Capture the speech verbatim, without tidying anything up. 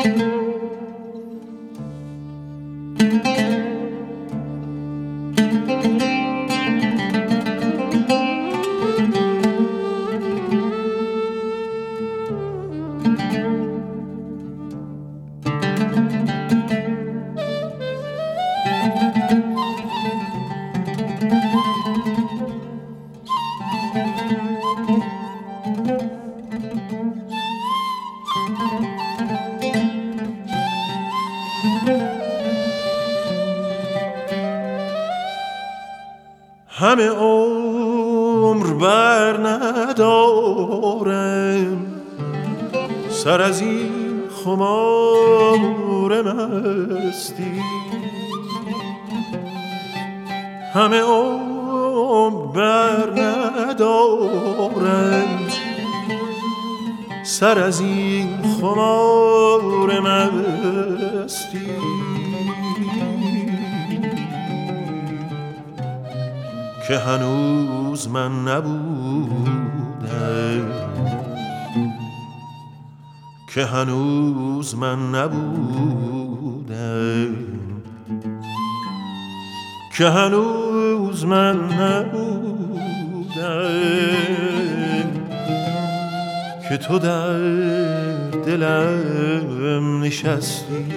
همه عمر بر ندارم سر از این خمار مستی، همه عمر بر ندارم سر از این خمار مستی. که هنوز من نبودم، که هنوز من نبودم، که هنوز من نبودم، که تو در دلم نشستی.